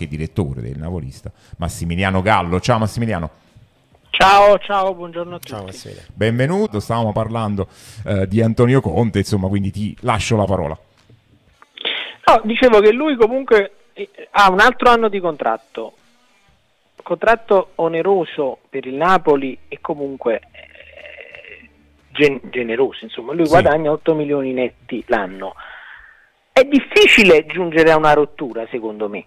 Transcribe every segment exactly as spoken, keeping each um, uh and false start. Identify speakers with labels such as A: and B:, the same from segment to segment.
A: anche direttore del Napolista, Massimiliano Gallo. Ciao Massimiliano.
B: Ciao, ciao, buongiorno a tutti.
C: Ciao Massimiliano.
A: Benvenuto, stavamo parlando eh, di Antonio Conte, insomma, quindi ti lascio la parola.
B: No, dicevo che lui comunque ha un altro anno di contratto, contratto oneroso per il Napoli e comunque eh, gen- generoso, insomma, lui sì. guadagna otto milioni netti l'anno. È difficile giungere a una rottura, secondo me,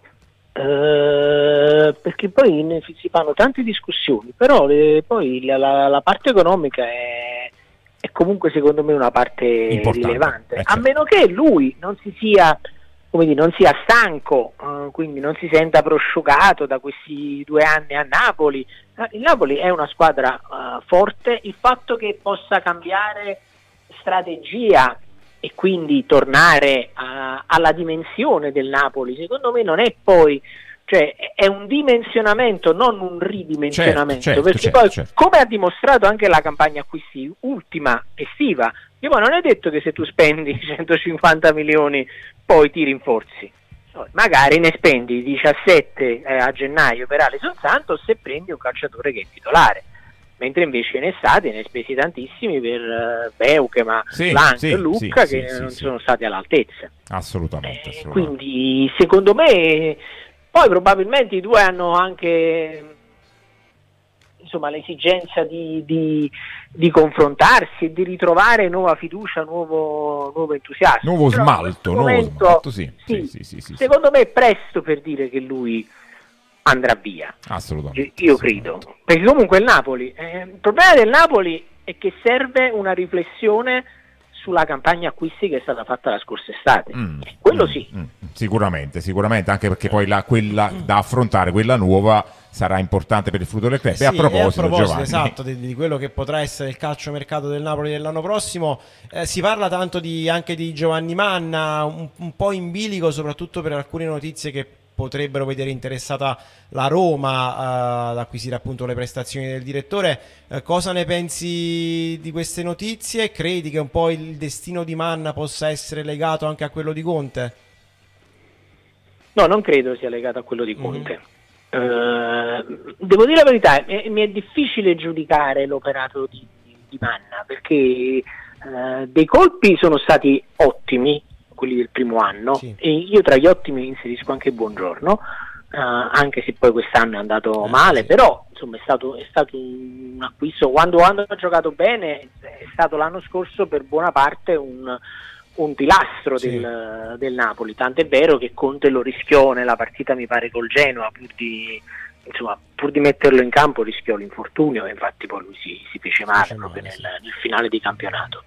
B: eh, perché poi ne, si fanno tante discussioni, però le, poi la, la, la parte economica è, è comunque, secondo me, una parte importante, rilevante, eh, certo. A meno che lui non si sia... come dire, non sia stanco, uh, quindi non si senta prosciugato da questi due anni a Napoli. Uh, il Napoli è una squadra uh, forte, il fatto che possa cambiare strategia e quindi tornare uh, alla dimensione del Napoli, secondo me non è poi, cioè è un dimensionamento, non un ridimensionamento, certo, certo, perché certo, poi certo. come ha dimostrato anche la campagna acquisti ultima estiva, io poi non è detto che se tu spendi centocinquanta milioni poi ti rinforzi, magari ne spendi diciassette eh, a gennaio per Alisson Santos e prendi un calciatore che è titolare, mentre invece in estate ne hai spesi tantissimi per uh, Beukema,
A: sì,
B: Blanc,
A: sì,
B: Lucca
A: sì,
B: che
A: sì,
B: non
A: sì,
B: sono stati all'altezza.
A: Assolutamente,
B: eh,
A: assolutamente.
B: Quindi secondo me poi probabilmente i due hanno anche, insomma, l'esigenza di, di, di confrontarsi e di ritrovare nuova fiducia, nuovo, nuovo entusiasmo.
A: Nuovo
B: Però
A: smalto, nuovo
B: momento,
A: smalto, sì.
B: Sì,
A: sì, sì, sì
B: secondo
A: sì.
B: me è presto per dire che lui andrà via.
A: Assolutamente.
B: Io
A: assolutamente.
B: credo. Perché comunque il Napoli, eh, il problema del Napoli è che serve una riflessione sulla campagna acquisti che è stata fatta la scorsa estate. Mm, Quello
A: mm,
B: sì.
A: Mm, sicuramente, sicuramente, anche perché poi la, quella da affrontare, quella nuova, sarà importante per il futuro del club.
C: Sì,
A: e a proposito,
C: e a proposito
A: Giovanni,
C: esatto, di, di quello che potrà essere il calciomercato del Napoli dell'anno prossimo, eh, si parla tanto di, anche di Giovanni Manna, un, un po' in bilico soprattutto per alcune notizie che potrebbero vedere interessata la Roma uh, ad acquisire appunto le prestazioni del direttore. Uh, cosa ne pensi di queste notizie? Credi che un po' il destino di Manna possa essere legato anche a quello di Conte?
B: No, non credo sia legato a quello di Conte.
C: Mm-hmm.
B: Uh, devo dire la verità, mi, mi è difficile giudicare l'operato di, di Manna, perché uh, dei colpi sono stati ottimi, quelli del primo anno, sì. E io tra gli ottimi inserisco anche Buongiorno, uh, anche se poi quest'anno è andato eh, male, sì. Però insomma è stato, è stato un acquisto, quando, quando ha giocato bene è stato l'anno scorso per buona parte un, un pilastro sì. del, del Napoli, tant'è vero che Conte lo rischiò nella partita, mi pare, col Genoa, pur di, insomma, pur di metterlo in campo rischiò l'infortunio e infatti poi lui si, si fece male si proprio male, nel, sì. nel finale di campionato.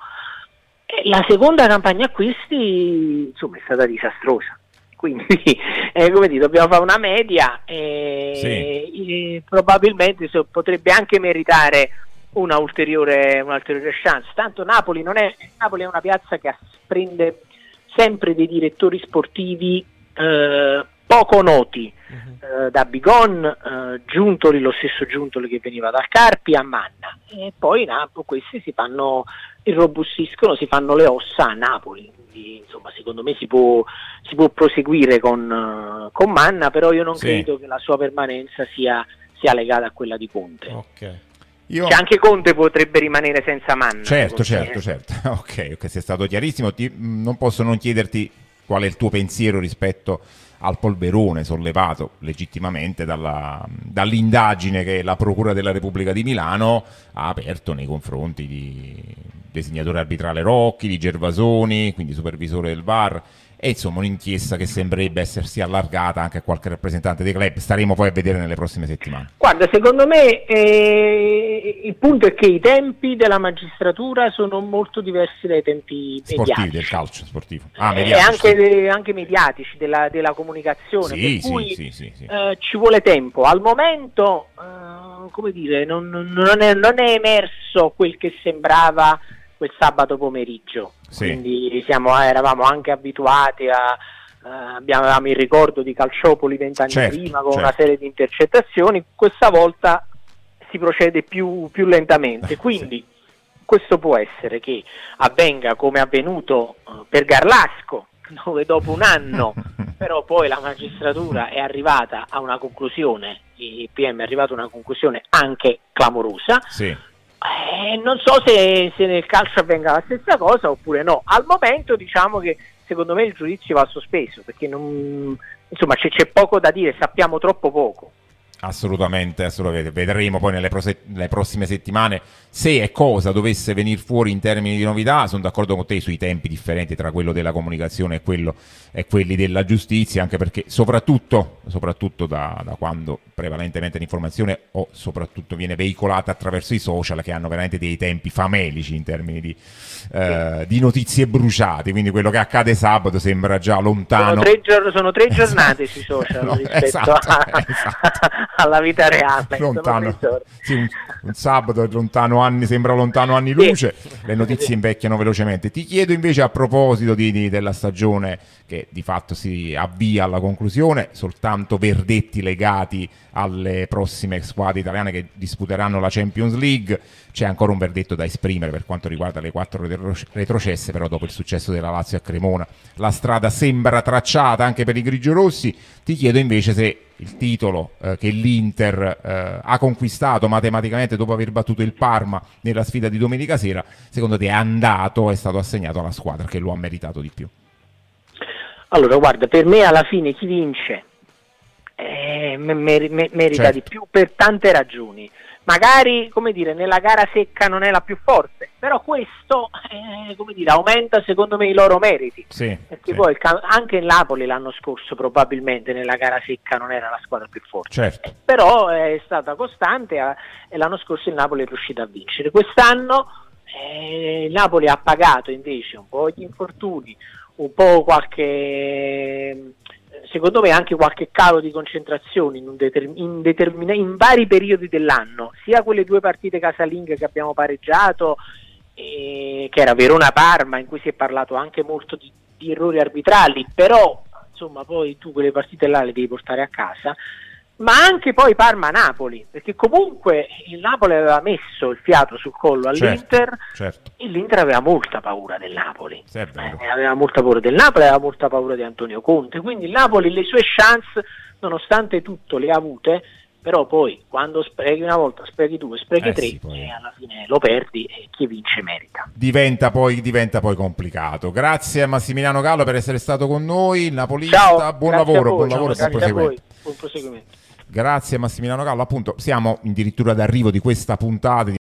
B: La seconda campagna acquisti, insomma, è stata disastrosa, quindi eh, come dire, dobbiamo fare una media e, sì. e probabilmente so, potrebbe anche meritare una ulteriore, una ulteriore chance. Tanto Napoli non è Napoli è una piazza che prende sempre dei direttori sportivi eh, poco noti, uh-huh. eh, da Bigon, eh, Giuntoli, lo stesso Giuntoli che veniva dal Carpi, a Manna, e poi Napoli questi si fanno irrobustiscono, si fanno le ossa a Napoli, quindi insomma secondo me si può, si può proseguire con, uh, con Manna, però io non sì. credo che la sua permanenza sia, sia legata a quella di Conte.
C: Ok.
A: Io...
B: Cioè anche Conte potrebbe rimanere senza Manna.
A: Certo, certo, me. certo. Ok, ok, sei stato chiarissimo. Ti, non posso non chiederti qual è il tuo pensiero rispetto al polverone sollevato legittimamente dalla, dall'indagine che la Procura della Repubblica di Milano ha aperto nei confronti di designatore arbitrale Rocchi, di Gervasoni, quindi supervisore del V A R, e insomma un'inchiesta che sembrerebbe essersi allargata anche a qualche rappresentante dei club. Staremo poi a vedere nelle prossime settimane.
B: Guarda, secondo me eh, il punto è che i tempi della magistratura sono molto diversi dai tempi
A: sportivi
B: mediatici.
A: del calcio sportivo. Ah,
B: e
A: mediatici,
B: anche,
A: sì.
B: anche mediatici della, della comunicazione,
A: sì,
B: per
A: sì,
B: cui
A: sì, sì, sì.
B: Eh, ci vuole tempo. Al momento, eh, come dire, non, non, è, non è emerso quel che sembrava quel sabato pomeriggio, sì. Quindi siamo, eravamo anche abituati a uh, abbiamo, avevamo il ricordo di Calciopoli vent'anni
A: certo,
B: prima con
A: certo.
B: una serie di intercettazioni. Questa volta si procede più, più lentamente, quindi sì. Questo può essere che avvenga come è avvenuto uh, per Garlasco, dove dopo un anno però poi la magistratura è arrivata a una conclusione, il P M è arrivato a una conclusione anche clamorosa.
A: Sì.
B: Eh, non so se, se nel calcio avvenga la stessa cosa oppure no. Al momento diciamo che secondo me il giudizio va sospeso, perché non, insomma c'è, c'è poco da dire, sappiamo troppo poco.
A: Assolutamente, assolutamente. Vedremo poi nelle, prose- nelle prossime settimane se e cosa dovesse venire fuori in termini di novità. Sono d'accordo con te sui tempi differenti tra quello della comunicazione e, quello, e quelli della giustizia, anche perché soprattutto, soprattutto da, da quando prevalentemente l'informazione o soprattutto viene veicolata attraverso i social, che hanno veramente dei tempi famelici in termini di, eh, di notizie bruciate, quindi quello che accade sabato sembra già lontano.
B: Sono tre, gior- sono tre giornate sui social no, rispetto
A: esatto,
B: a...
A: esatto.
B: alla vita reale,
A: lontano, sì, un, un sabato lontano anni, sembra lontano anni luce. Sì. Le notizie invecchiano velocemente. Ti chiedo invece, a proposito di, di, della stagione che di fatto si avvia alla conclusione, soltanto verdetti legati alle prossime squadre italiane che disputeranno la Champions League. C'è ancora un verdetto da esprimere per quanto riguarda le quattro retrocesse, però dopo il successo della Lazio a Cremona la strada sembra tracciata anche per i grigiorossi. Ti chiedo invece se il titolo eh, che l'Inter eh, ha conquistato matematicamente dopo aver battuto il Parma nella sfida di domenica sera, secondo te è andato, è stato assegnato alla squadra che lo ha meritato di più?
B: Allora guarda, per me alla fine chi vince eh, mer- mer- merita certo. di più per tante ragioni. Magari, come dire, nella gara secca non è la più forte, però questo, eh, come dire, aumenta secondo me i loro meriti.
A: Sì,
B: perché
A: sì.
B: poi anche il Napoli l'anno scorso probabilmente nella gara secca non era la squadra più forte.
A: Certo.
B: Però è stata costante eh, e l'anno scorso il Napoli è riuscito a vincere. Quest'anno eh, il Napoli ha pagato invece un po' gli infortuni, un po' qualche... secondo me anche qualche calo di concentrazione in, un determin- in, determin- in vari periodi dell'anno, sia quelle due partite casalinghe che abbiamo pareggiato, eh, che era Verona-Parma, in cui si è parlato anche molto di, di errori arbitrali, però insomma poi tu quelle partite là le devi portare a casa, ma anche poi Parma-Napoli, perché comunque il Napoli aveva messo il fiato sul collo all'Inter,
A: certo, certo.
B: e l'Inter aveva molta paura del Napoli,
A: sì,
B: eh, aveva molta paura del Napoli, aveva molta paura di Antonio Conte, quindi il Napoli le sue chance nonostante tutto le ha avute, però poi quando sprechi una volta, sprechi due, sprechi
A: eh
B: tre
A: sì, poi...
B: e alla fine lo perdi e chi vince merita.
A: Diventa poi, diventa poi complicato. Grazie a Massimiliano Gallo per essere stato con noi, il napolista.
B: Ciao,
A: buon lavoro, buon
B: ciao,
A: lavoro e buon proseguimento.
B: Buon proseguimento.
A: Grazie Massimiliano Gallo, appunto siamo addirittura d'arrivo di questa puntata di